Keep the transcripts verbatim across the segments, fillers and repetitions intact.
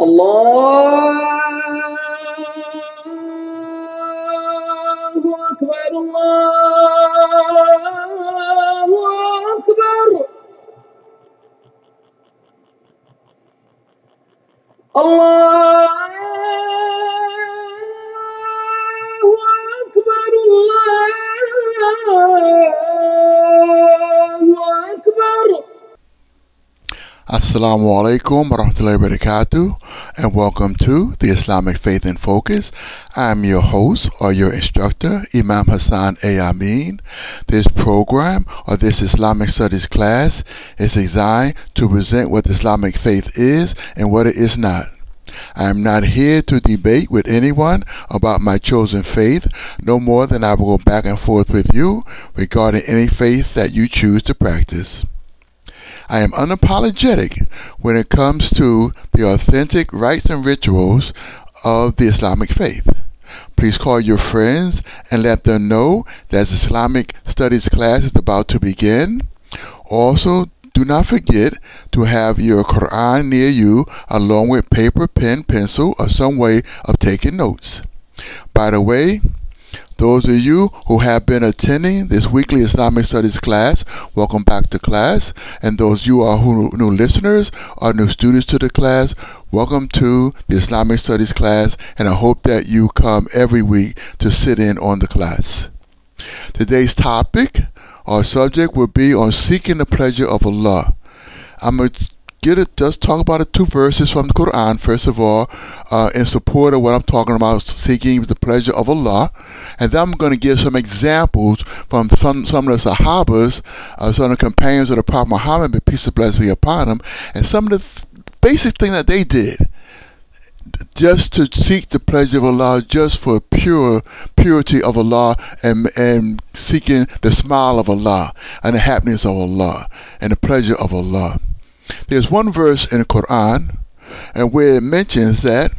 الله أكبر الله أكبر الله أكبر الله أكبر. Assalamu alaikum warahmatullahi wabarakatuh, and welcome to the Islamic Faith in Focus. I am your host or your instructor, Imam Hassan A. Amin. This program or this Islamic Studies class is designed to present what Islamic faith is and what it is not. I am not here to debate with anyone about my chosen faith, no more than I will go back and forth with you regarding any faith that you choose to practice. I am unapologetic when it comes to the authentic rites and rituals of the Islamic faith. Please call your friends and let them know that the Islamic Studies class is about to begin. Also, do not forget to have your Quran near you along with paper, pen, pencil, or some way of taking notes. By the way, those of you who have been attending this weekly Islamic Studies class, welcome back to class. And those of you are who new listeners or new students to the class, welcome to the Islamic Studies class, and I hope that you come every week to sit in on the class. Today's topic or subject will be on seeking the pleasure of Allah. I'm going to get it, just talk about the two verses from the Quran, first of all, uh, in support of what I'm talking about, seeking the pleasure of Allah. And then I'm going to give some examples from some, some of the Sahabas, uh, some of the companions of the Prophet Muhammad, may peace and blessings be upon him, and some of the th- basic things that they did just to seek the pleasure of Allah, just for pure purity of Allah, and and seeking the smile of Allah and the happiness of Allah and the pleasure of Allah. There's one verse in the Quran and where it mentions that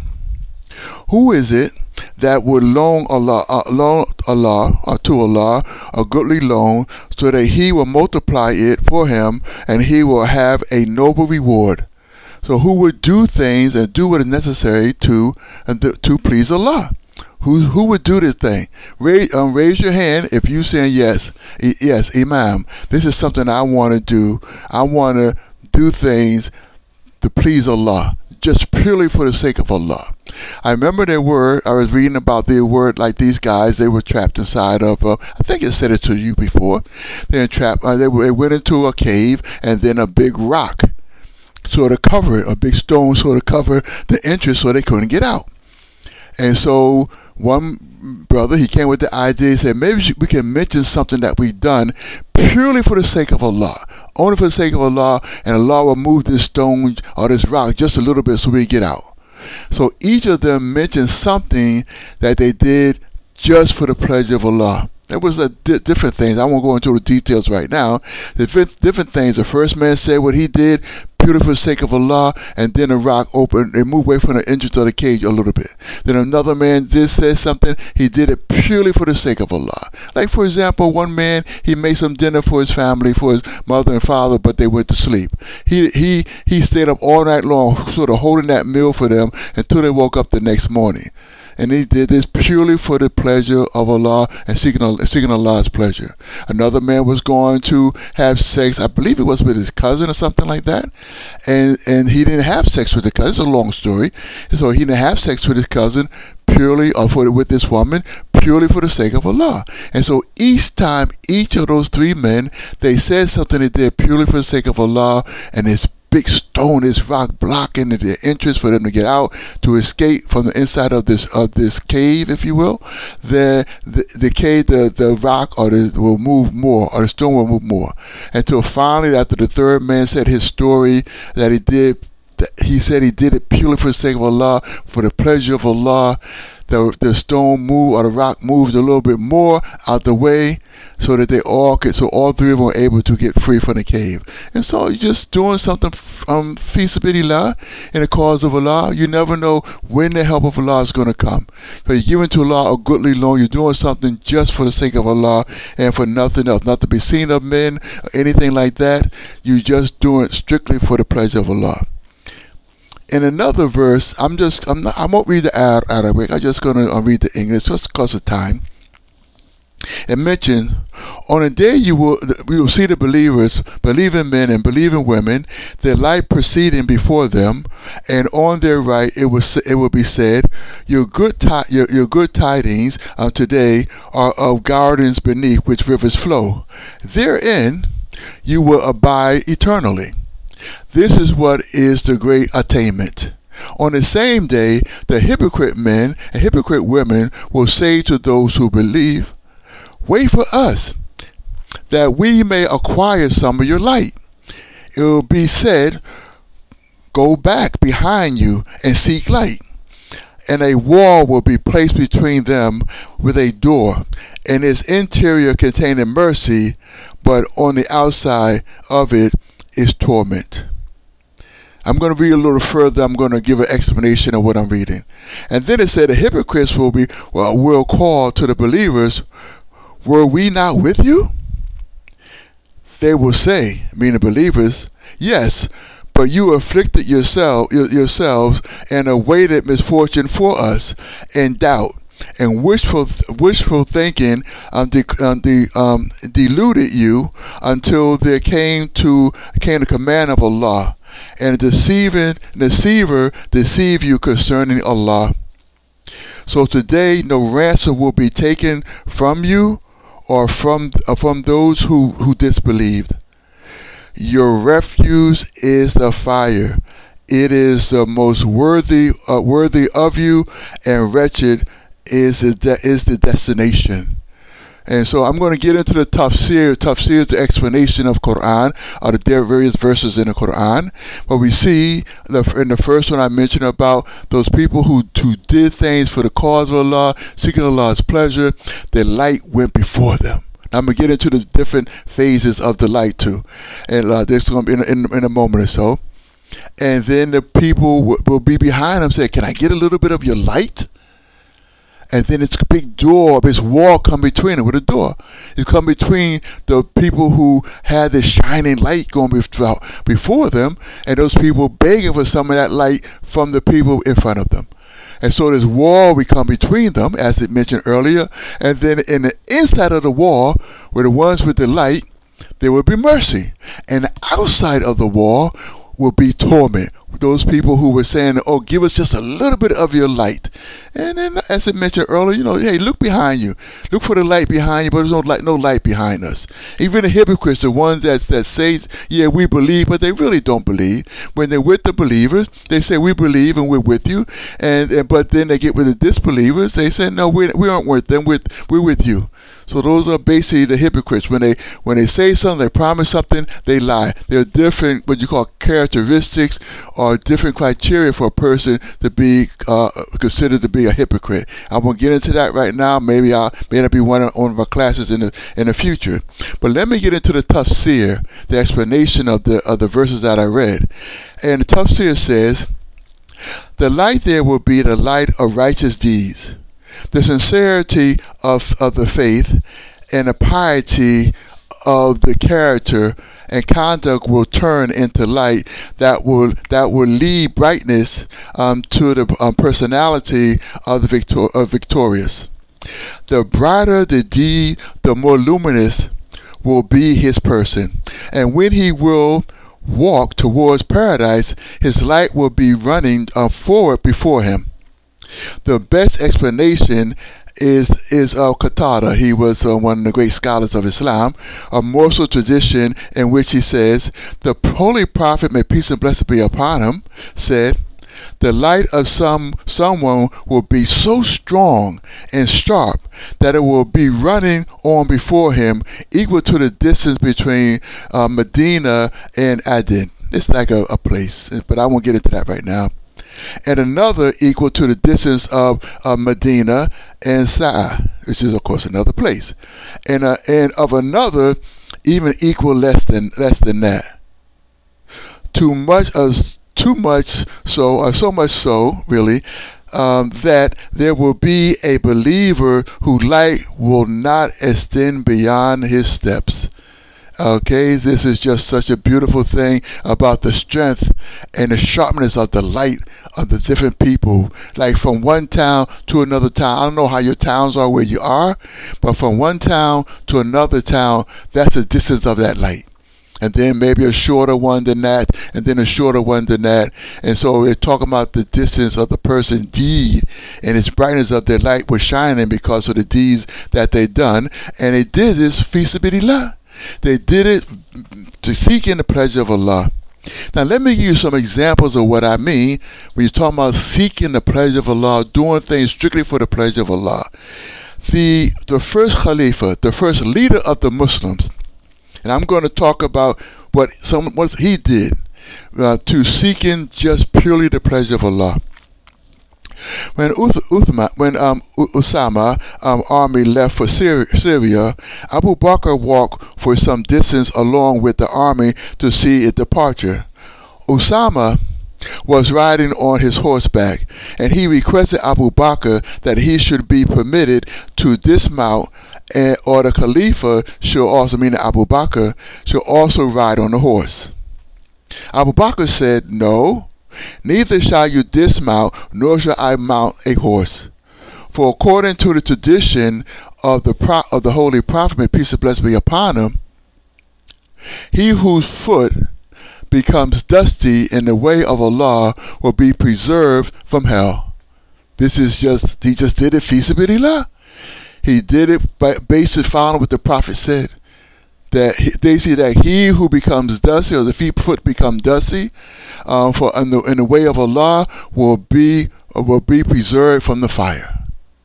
who is it that would loan Allah, uh, loan Allah or to Allah a goodly loan so that He will multiply it for him and he will have a noble reward. So who would do things and do what is necessary to and to, to please Allah? Who who would do this thing? Raise, um, raise your hand if you saying yes, e- yes, Imam. This is something I want to do. I want to do things to please Allah, just purely for the sake of Allah. I remember there were, I was reading about their word, like these guys, they were trapped inside of, uh, I think I said it to you before, they're trapped, uh, they, were, they went into a cave and then a big rock sort of cover it, a big stone sort of cover the entrance so they couldn't get out. And so one brother, he came with the idea, he said, maybe we can mention something that we've done purely for the sake of Allah, only for the sake of Allah, and Allah will move this stone or this rock just a little bit so we get out. So each of them mentioned something that they did just for the pleasure of Allah. There was a di- different things. I won't go into the details right now. The different, different things. The first man said what he did purely for the sake of Allah, and then the rock opened and moved away from the entrance of the cage a little bit. Then another man did say something. He did it purely for the sake of Allah. Like, for example, one man, he made some dinner for his family, for his mother and father, but they went to sleep. He he he stayed up all night long, sort of holding that meal for them until they woke up the next morning. And he did this purely for the pleasure of Allah and seeking, seeking Allah's pleasure. Another man was going to have sex, I believe it was with his cousin or something like that. And and he didn't have sex with the cousin. It's a long story. So he didn't have sex with his cousin purely, or for, with this woman, purely for the sake of Allah. And so each time, each of those three men, they said something they did purely for the sake of Allah, and it's big stone, this rock blocking the entrance for them to get out, to escape from the inside of this of this cave, if you will. The the, the cave, the, the rock or the will move more, or the stone will move more, until finally, after the third man said his story that he did, he said he did it purely for the sake of Allah, for the pleasure of Allah. The, the stone moved, or the rock moved a little bit more out the way, so that they all could, so all three of them were able to get free from the cave. And so you're just doing something um, fi sabilillah, in the cause of Allah. You never know when the help of Allah is going to come. So you're giving to Allah a goodly loan. You're doing something just for the sake of Allah and for nothing else, not to be seen of men or anything like that. You're just doing it strictly for the pleasure of Allah. in another verse, I'm just I'm not I won't read the Ar- Arabic. I'm just gonna uh, read the English just because of time. It mentions, on a day you will we will see the believers, believing men and believing women, their light proceeding before them, and on their right it will it will be said, your good ti- your, your good tidings of today are of gardens beneath which rivers flow. Therein you will abide eternally. This is what is the great attainment. On the same day, the hypocrite men and hypocrite women will say to those who believe, wait for us, that we may acquire some of your light. It will be said, go back behind you and seek light. And a wall will be placed between them with a door, and its interior containing mercy, but on the outside of it is torment. I'm going to read a little further. I'm going to give an explanation of what I'm reading. And then it said the hypocrites will be well, will call to the believers, were we not with you? They will say, meaning believers, yes, but you afflicted yourself, yourselves and awaited misfortune for us, and doubt and wishful wishful thinking um, de, um, de, um, deluded you until there came to came the command of Allah, and the deceiving deceiver deceive you concerning Allah. So today no ransom will be taken from you or from uh, from those who, who disbelieved. Your refuge is the fire. It is the most worthy uh, worthy of you, and wretched is the de- is the destination. And so I'm going to get into the tafsir. Tafsir is the explanation of Quran, of the various verses in the Quran. But we see the, in the first one I mentioned about those people who, who did things for the cause of Allah, seeking Allah's pleasure, their light went before them. Now I'm going to get into the different phases of the light too. And uh, this is going to be in, in, in a moment or so. And then the people w- will be behind them saying, can I get a little bit of your light? And then it's a big door, this wall come between it with a door. It come between the people who had this shining light going before them, and those people begging for some of that light from the people in front of them. And so this wall will come between them, as it mentioned earlier. And then in the inside of the wall, where the ones with the light, there will be mercy. And outside of the wall will be torment. Those people who were saying, oh, give us just a little bit of your light. And then, as I mentioned earlier, you know, hey, look behind you. Look for the light behind you, but there's no light, no light behind us. Even the hypocrites, the ones that, that say, yeah, we believe, but they really don't believe. When they're with the believers, they say, we believe and we're with you. And, and But then they get with the disbelievers. They say, no, we, we aren't with them. We're, we're with you. So those are basically the hypocrites. When they when they say something, they promise something, they lie. There are different, what you call characteristics or different criteria for a person to be uh, considered to be a hypocrite. I won't get into that right now. Maybe I'll maybe be one of, one of our classes in the in the future. But let me get into the tafsir, the explanation of the of the verses that I read. And the tafsir says, the light there will be the light of righteous deeds, the sincerity of, of the faith, and the piety of the character and conduct will turn into light that will that will lead brightness um, to the um, personality of the victor- of victorious. The brighter the deed, the more luminous will be his person, and when he will walk towards paradise, his light will be running uh, forward before him. The best explanation is is of Qatada. He was uh, one of the great scholars of Islam, a morsel tradition in which he says, the Holy Prophet, may peace and blessing be upon him, said, the light of some someone will be so strong and sharp that it will be running on before him, equal to the distance between uh, Medina and Aden. It's like a, a place, but I won't get into that right now. And another equal to the distance of uh, Medina and Sa'a, which is of course another place, and uh, and of another even equal less than less than that. Too much of too much so, or so much so, really, um, that there will be a believer whose light will not extend beyond his steps. Okay, this is just such a beautiful thing about the strength and the sharpness of the light of the different people. Like from one town to another town. I don't know how your towns are where you are, but from one town to another town, that's the distance of that light. And then maybe a shorter one than that, and then a shorter one than that. And so we're talking about the distance of the person's deed, and its brightness of their light was shining because of the deeds that they done. And they did this fi sabilillah. They did it to seek in the pleasure of Allah. Now let me give you some examples of what I mean when you're talking about seeking the pleasure of Allah, doing things strictly for the pleasure of Allah. The the first Khalifa, the first leader of the Muslims, and I'm going to talk about what some what he did uh, to seeking just purely the pleasure of Allah. When Uth- Uthman, when um, Usama um, army left for Syria, Syria, Abu Bakr walked for some distance along with the army to see its departure. Usama was riding on his horseback, and he requested Abu Bakr that he should be permitted to dismount, and, or the Khalifa should also, meaning Abu Bakr, should also ride on the horse. Abu Bakr said, "No, neither shall you dismount, nor shall I mount a horse. For according to the tradition of the pro- of the Holy Prophet, may peace and blessing be upon him, he whose foot becomes dusty in the way of Allah will be preserved from hell." This is just, he just did it fi sabilillah. He did it by basically following what the Prophet said. That he, they see that he who becomes dusty, or the feet foot become dusty, uh, for in the, in the way of Allah will be uh, will be preserved from the fire.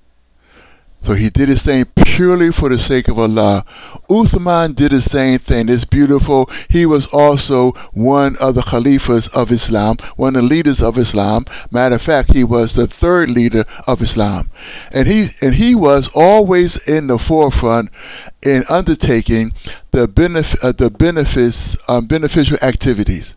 So he did his thing purely for the sake of Allah. Uthman did the same thing. It's beautiful. He was also one of the Khalifas of Islam, one of the leaders of Islam. Matter of fact, he was the third leader of Islam. And he and he was always in the forefront in undertaking the benef- uh, the benefits, um, beneficial activities.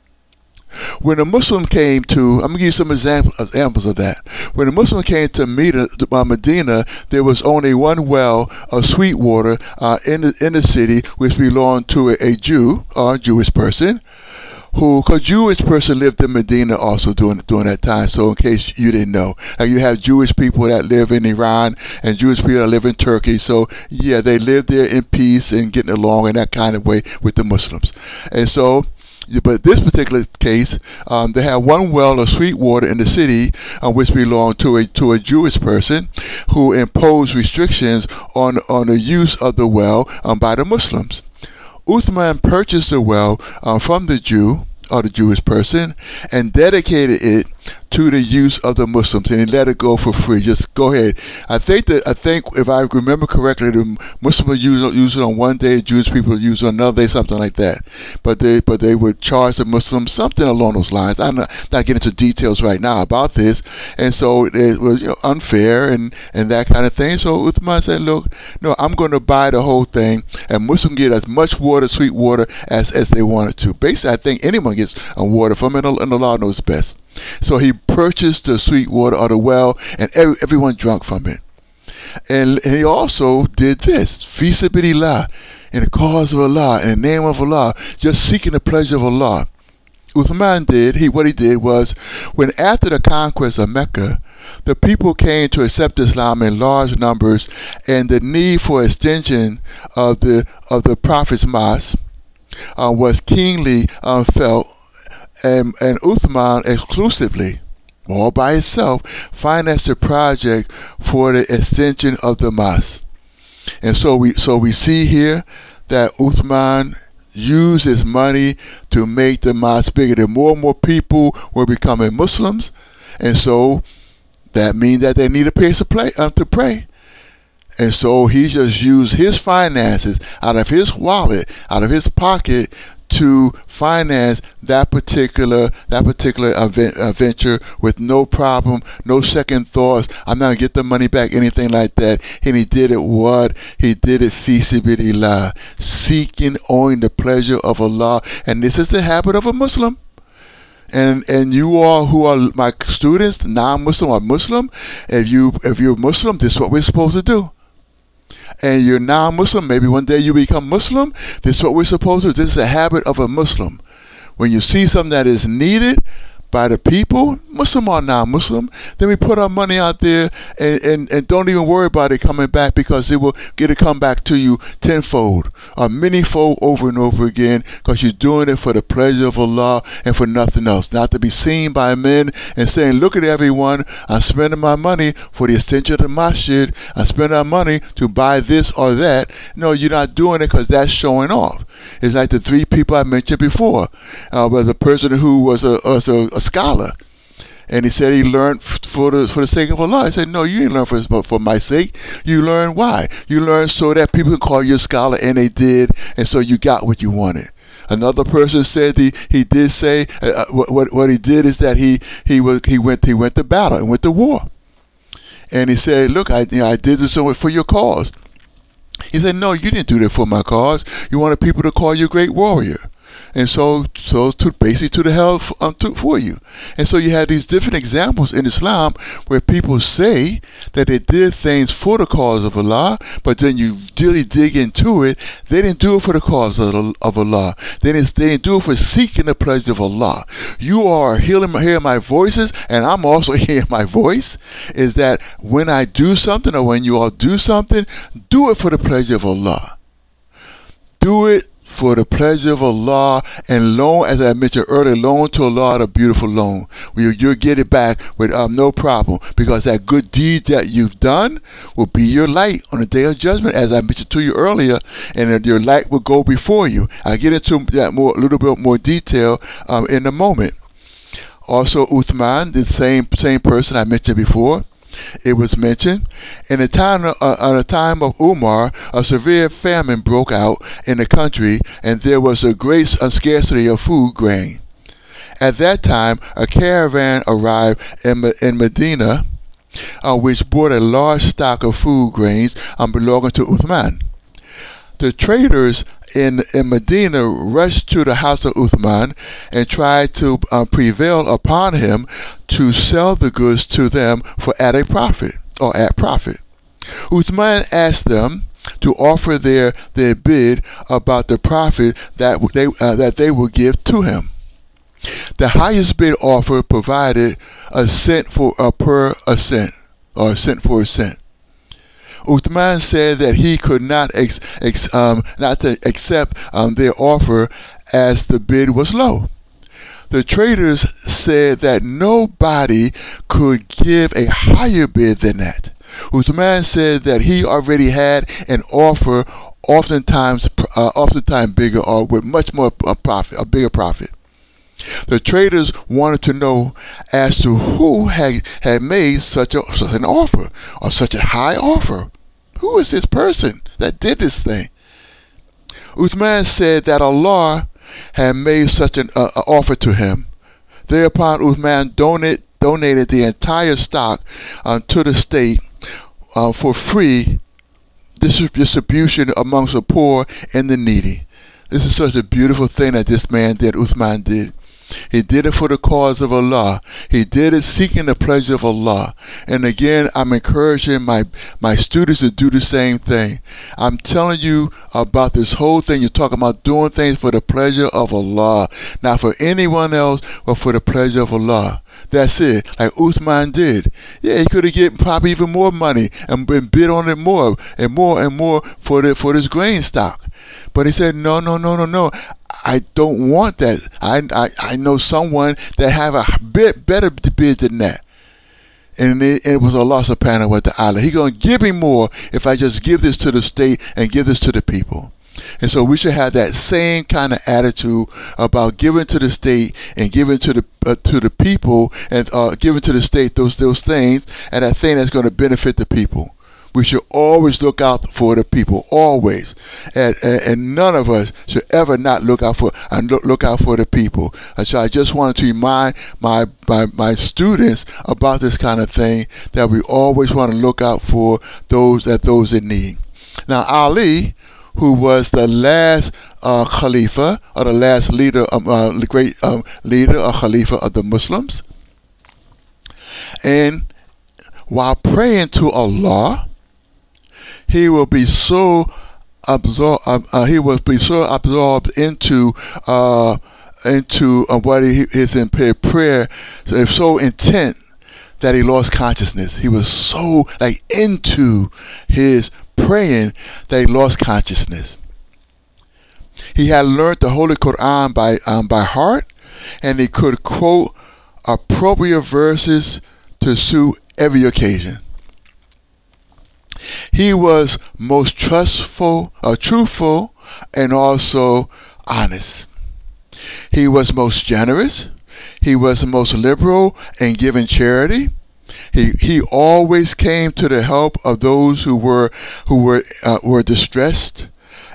When a Muslim came to, I'm going to give you some example, examples of that. When a Muslim came to Medina, uh, Medina, there was only one well of sweet water uh, in, the, in the city, which belonged to a, a Jew, or a Jewish person, who, because Jewish person lived in Medina also during, during that time. So in case you didn't know, like you have Jewish people that live in Iran and Jewish people that live in Turkey. So yeah, they live there in peace and getting along in that kind of way with the Muslims. And so, but this particular case, um, they had one well of sweet water in the city, uh, which belonged to a to a Jewish person, who imposed restrictions on on the use of the well um, by the Muslims. Uthman purchased the well uh, from the Jew, or the Jewish person, and dedicated it to the use of the Muslims, and he let it go for free. Just go ahead. I think that I think if I remember correctly, the Muslims would use, use it on one day, Jewish people would use it on another day, something like that. But they but they would charge the Muslims something along those lines. I'm not, not getting into details right now about this, and so it was, you know, unfair and and that kind of thing. So Uthman said, "Look, no, I'm going to buy the whole thing, and Muslims get as much water, sweet water, as as they wanted to. Basically, I think anyone gets uh, water from it, and Allah knows best." So he purchased the sweet water of the well, and every, everyone drank from it. And, and he also did this, fi sabilillah, in the cause of Allah, in the name of Allah, just seeking the pleasure of Allah. Uthman did, he what he did was, when after the conquest of Mecca, the people came to accept Islam in large numbers, and the need for extension of the of the Prophet's mosque uh, was keenly uh, felt. And, and Uthman exclusively, all by himself, financed the project for the extension of the mosque. And so we so we see here that Uthman used his money to make the mosque bigger. The more and more people were becoming Muslims, and so that means that they need a place to, play, uh, to pray. And so he just used his finances out of his wallet, out of his pocket, to finance that particular that particular event, uh, venture with no problem, no second thoughts. I'm not gonna get the money back, anything like that. And he did it what? He did it fi sabilillah, seeking only the pleasure of Allah. And this is the habit of a Muslim. And and you all who are my students, non-Muslim or Muslim, if you if you're Muslim, this is what we're supposed to do. and you're now Muslim, maybe one day you become Muslim, this is what we're supposed to do. This is a habit of a Muslim. When you see something that is needed by the people, Muslim or non-Muslim, then we put our money out there and, and, and don't even worry about it coming back, because it will get to come back to you tenfold or manyfold over and over again, because you're doing it for the pleasure of Allah and for nothing else. Not to be seen by men and saying, look at everyone, I'm spending my money for the extension of the masjid, I'm spending my money to buy this or that. No, you're not doing it because that's showing off. It's like the three people I mentioned before. Uh, was a person who was a, was a, a scholar, and he said he learned for the for the sake of Allah. I said, no, you didn't learn for for my sake. You learned why? You learned so that people can call you a scholar, and they did, and so you got what you wanted. Another person said he, he did say uh, what, what what he did is that he he was he went he went to battle and went to war, and he said, look, I you know, I did this for your cause. He said, no, you didn't do that for my cause. You wanted people to call you a great warrior. And so, so to basically to the hell f- um, to, for you. And so you have these different examples in Islam where people say that they did things for the cause of Allah, but then you really dig into it, they didn't do it for the cause of, of Allah. They didn't, they didn't do it for seeking the pleasure of Allah. You are hearing, hearing my voices, and I'm also hearing my voice, is that when I do something, or when you all do something, do it for the pleasure of Allah. Do it for the pleasure of Allah, and loan, as I mentioned earlier, loan to Allah, a beautiful loan. You'll, you'll get it back with um, no problem, because that good deed that you've done will be your light on the day of judgment, as I mentioned to you earlier, and your light will go before you. I'll get into that more, a little bit more detail um, in a moment. Also, Uthman, the same same person I mentioned before, it was mentioned, in the time uh, at the time of Umar, a severe famine broke out in the country, and there was a great uh, scarcity of food grain. At that time, a caravan arrived in, in Medina, uh, which brought a large stock of food grains um, belonging to Uthman. The traders in, in Medina rushed to the house of Uthman and tried to uh, prevail upon him to sell the goods to them for at a profit or at profit. Uthman asked them to offer their, their bid about the profit that they uh, that they would give to him. The highest bid offer provided a cent for a per a cent, or a cent for a cent. Uthman said that he could not ex, ex, um, not to accept um, their offer, as the bid was low. The traders said that nobody could give a higher bid than that. Uthman said that he already had an offer, oftentimes, uh, oftentimes bigger, or with much more uh, profit, a bigger profit. The traders wanted to know as to who had, had made such, a, such an offer, or such a high offer. Who is this person that did this thing? Uthman said that Allah had made such an uh, offer to him. Thereupon Uthman donate, donated the entire stock uh, to the state uh, for free distribution amongst the poor and the needy. This is such a beautiful thing that this man did, Uthman did. He did it for the cause of Allah. He did it seeking the pleasure of Allah. And again, I'm encouraging my, my students to do the same thing. I'm telling you about this whole thing. You're talking about doing things for the pleasure of Allah. Not for anyone else, but for the pleasure of Allah. That's it. Like Uthman did. Yeah, he could have get probably even more money and been bid on it more and more and more for the, for this grain stock. But he said, no, no, no, no, no. I don't want that. I, I, I know someone that have a bit better bid than that. And it, it was Allah subhanahu wa ta'ala. He going to give me more if I just give this to the state and give this to the people. And so we should have that same kind of attitude about giving to the state and giving to the uh, to the people, and uh, giving to the state those those things, and that thing that's going to benefit the people. We should always look out for the people, always, and, and, and none of us should ever not look out for and look, look out for the people. And so I just wanted to remind my, my my students about this kind of thing, that we always want to look out for those that those in need. Now Ali, who was the last uh, Khalifa, or the last leader, um, uh, the great um, leader or Khalifa of the Muslims, and while praying to Allah, he will be so absorbed. Uh, uh, he will be so absorbed into uh, into uh, what he is in prayer, so, so intent that he lost consciousness. He was so like into his praying that he lost consciousness. He had learned the Holy Quran by um, by heart, and he could quote appropriate verses to suit every occasion. He was most trustful, uh, truthful, and also honest. He was most generous. He was most liberal in giving charity. He he always came to the help of those who were who were uh, were distressed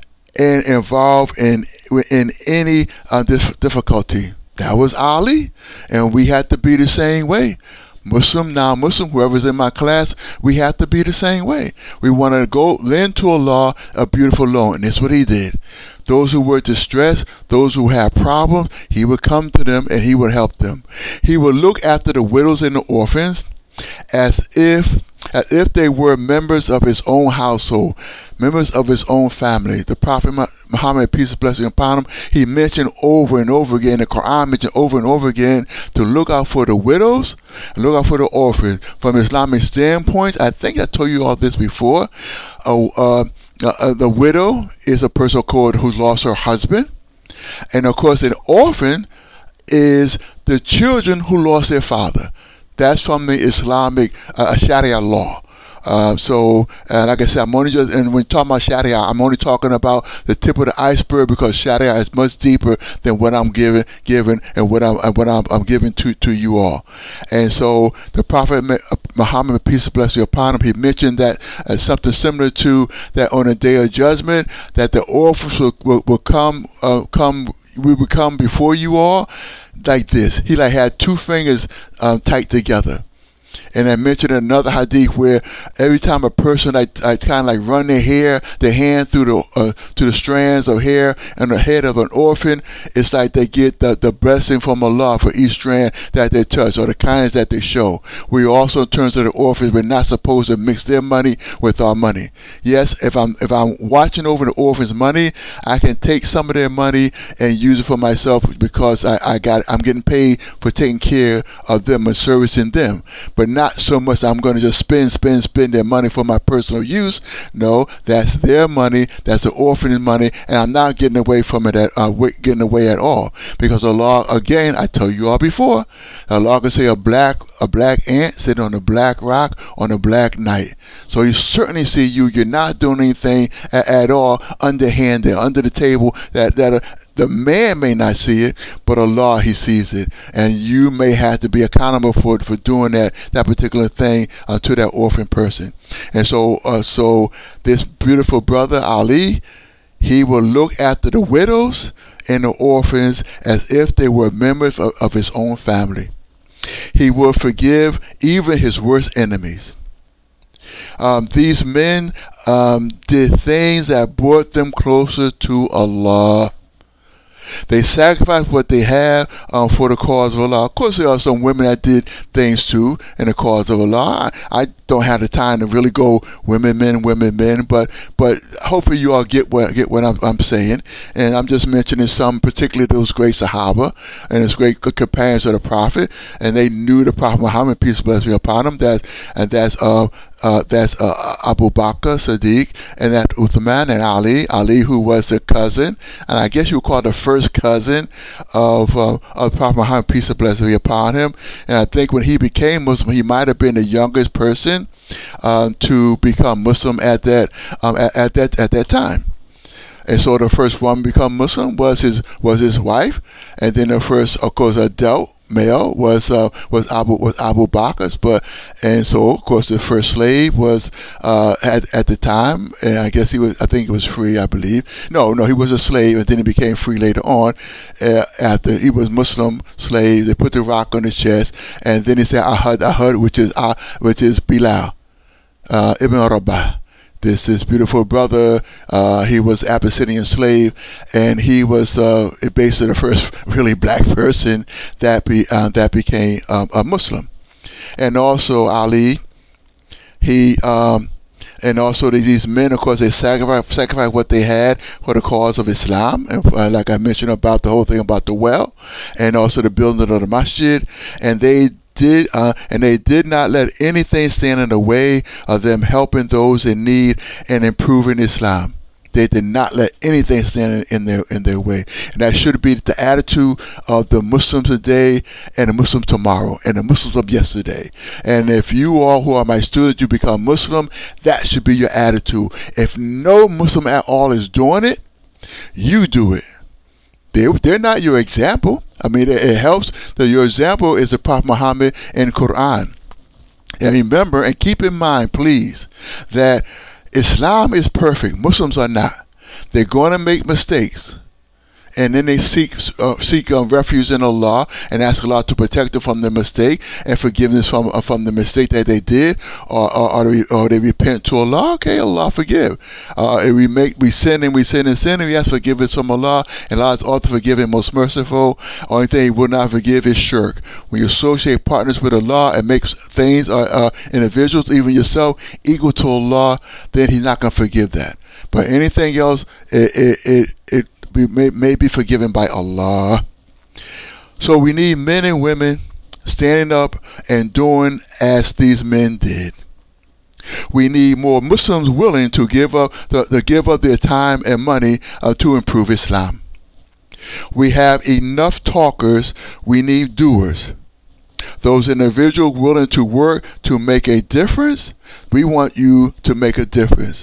and involved in in any uh, dif- difficulty. That was Ali, and we had to be the same way. Muslim, non-Muslim, whoever's in my class, we have to be the same way. We want to go lend to Allah a beautiful loan, and that's what he did. Those who were distressed, those who had problems, he would come to them and he would help them. He would look after the widows and the orphans as if as if they were members of his own household, members of his own family. The Prophet Muhammad, peace and blessing upon him, he mentioned over and over again, the Quran mentioned over and over again, to look out for the widows and look out for the orphans. From Islamic standpoint, I think I told you all this before, uh, uh, uh, the widow is a person called who lost her husband. And of course, an orphan is the children who lost their father. That's from the Islamic uh, Sharia law. Uh, so, uh, like I said, I'm only just, and when talking about Sharia, I'm only talking about the tip of the iceberg, because Sharia is much deeper than what I'm giving, giving, and what I'm, what I'm, I'm giving to, to you all. And so, the Prophet Muhammad, peace and blessing upon him, he mentioned that uh, something similar to that on the Day of Judgment, that the orphans will, will, will come, uh, come, we will come before you all like this. He like had two fingers um, tight together. And I mentioned another hadith where every time a person like, like kind of like run their hair, their hand through the uh, to the strands of hair on the head of an orphan, it's like they get the, the blessing from Allah for each strand that they touch, or the kindness that they show. We also, in terms of the orphans, we're not supposed to mix their money with our money. Yes, if I'm if I'm watching over the orphans' money, I can take some of their money and use it for myself, because I, I got I'm getting paid for taking care of them and servicing them. But not so much I'm going to just spend, spend, spend their money for my personal use. No, that's their money. That's the orphan's money, and I'm not getting away from it at uh, getting away at all. Because Allah, again, I told you all before, Allah can say a black a black ant sitting on a black rock on a black night. So you certainly see you. You're not doing anything at, at all underhanded, under the table. That that. Uh, The man may not see it, but Allah, he sees it. And you may have to be accountable for for doing that that particular thing uh, to that orphan person. And so, uh, so this beautiful brother, Ali, he will look after the widows and the orphans as if they were members of, of his own family. He will forgive even his worst enemies. Um, these men um, did things that brought them closer to Allah. They sacrificed what they have um, for the cause of Allah. Of course, there are some women that did things too in the cause of Allah. I, I don't have the time to really go women, men, women, men, but but hopefully you all get what get what I'm, I'm saying. And I'm just mentioning some, particularly those great Sahaba and those great companions of the Prophet, and they knew the Prophet Muhammad, peace and blessing upon him. That and that's uh. Uh, that's uh, Abu Bakr, Siddiq, and that's Uthman and Ali. Ali, who was the cousin, and I guess you would call the first cousin of, uh, of Prophet Muhammad, peace and blessing be upon him. And I think when he became Muslim, he might have been the youngest person um, to become Muslim at that um, at, at that at that time. And so the first one to become Muslim was his was his wife, and then the first, of course, adult male was uh, was Abu was Abu Bakr's, but and so of course the first slave was uh, at at the time, and I guess he was I think he was free, I believe. No, no, he was a slave, and then he became free later on. Uh, after he was Muslim slave, they put the rock on his chest, and then he said Ahad Ahad, which is uh, which is Bilal uh, Ibn Rabah. This this beautiful brother, uh, he was Abyssinian slave, and he was uh, basically the first really black person that be uh, that became um, a Muslim. And also Ali, he um, And also these these men, of course, they sacrificed, sacrificed what they had for the cause of Islam. And uh, like I mentioned about the whole thing about the well, and also the building of the masjid. And they did, uh, and they did not let anything stand in the way of them helping those in need and improving Islam. They did not let anything stand in their in their way, and that should be the attitude of the Muslims today, and the Muslims tomorrow, and the Muslims of yesterday. And if you all who are my students, you become Muslim, that should be your attitude. If no Muslim at all is doing it, you do it. They they're not your example. I mean, it, it helps that your example is the Prophet Muhammad in Quran. And remember, and keep in mind, please, that Islam is perfect. Muslims are not. They're going to make mistakes. And then they seek uh, seek um, refuge in Allah and ask Allah to protect them from the mistake and forgiveness from uh, from the mistake that they did, or or, or, they, or they repent to Allah. Okay, Allah forgive. Uh, and we make we sin and we sin and sin and we ask forgiveness from Allah, and Allah is also forgiving, most merciful. Only thing He will not forgive is shirk. When you associate partners with Allah and make things, uh, uh, individuals, even yourself, equal to Allah, then He's not going to forgive that. But anything else, it it it, it we may, may be forgiven by Allah. So we need men and women standing up and doing as these men did. We need more Muslims willing to give up the, to give up their time and money uh, to improve Islam. We have enough talkers. We need doers. Those individuals willing to work to make a difference. We want you to make a difference.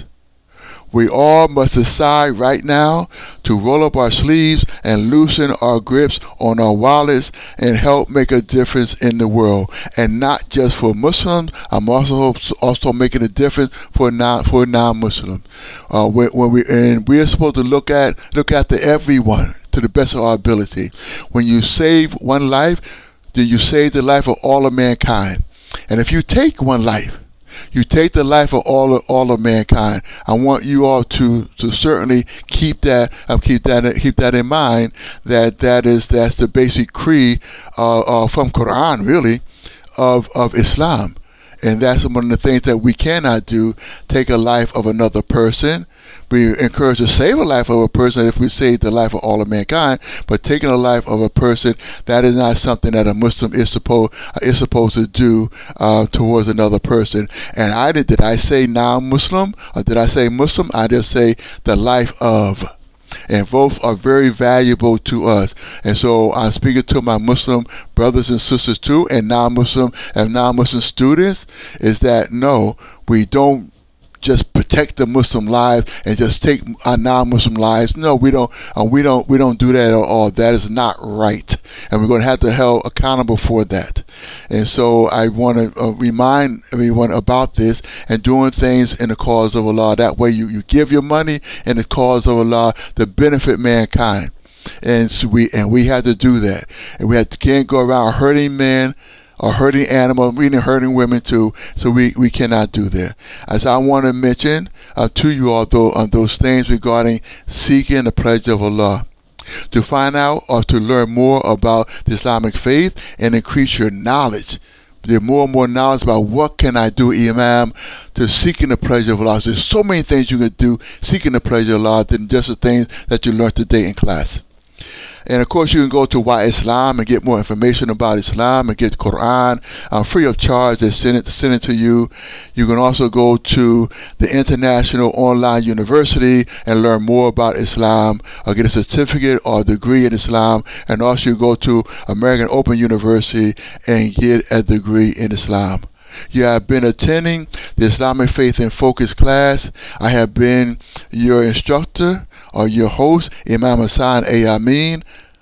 We all must decide right now to roll up our sleeves and loosen our grips on our wallets and help make a difference in the world. And not just for Muslims, I'm also also making a difference for non for non-Muslims. Uh, when, when we and we are supposed to look at look after everyone to the best of our ability. When you save one life, then you save the life of all of mankind. And if you take one life, you take the life of all of all of mankind. I want you all to to certainly keep that uh, keep that keep that in mind. That that is that's the basic creed uh, uh, from Quran, really, of of Islam, and that's one of the things that we cannot do. Take a life of another person. We encourage to save a life of a person if we save the life of all of mankind. But taking a life of a person, that is not something that a Muslim is supposed is supposed to do uh, towards another person. And I did did I say non-Muslim or did I say Muslim? I just say the life of. And both are very valuable to us. And so I'm speaking to my Muslim brothers and sisters too, and non-Muslim and non-Muslim students, is that no, we don't just protect the Muslim lives and just take our non-Muslim lives. No, we don't. Uh, we don't. We don't do that at all. That is not right, and we're going to have to be held accountable for that. And so I want to uh, remind everyone about this and doing things in the cause of Allah. That way, you you give your money in the cause of Allah to benefit mankind, and so we and we have to do that. And we have to, can't go around hurting men or hurting animals, even hurting women too. So we, we cannot do that. As I want to mention uh, to you all though, on those things regarding seeking the pledge of Allah. To find out or to learn more about the Islamic faith and increase your knowledge. There's more and more knowledge about what can I do, Imam, to seeking the pleasure of Allah. There's so many things you can do seeking the pleasure of Allah than just the things that you learned today in class. And of course, you can go to Why Islam and get more information about Islam and get Quran uh, free of charge. They send it, send it to you. You can also go to the International Online University and learn more about Islam, or get a certificate or a degree in Islam. And also, you go to American Open University and get a degree in Islam. You have been attending the Islamic Faith in Focus class. I have been your instructor or your host, Imam Hassan A. Amin.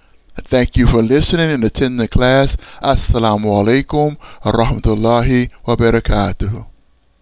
Thank you for listening and attending the class. Assalamu alaikum wa rahmatullahi wa barakatuh.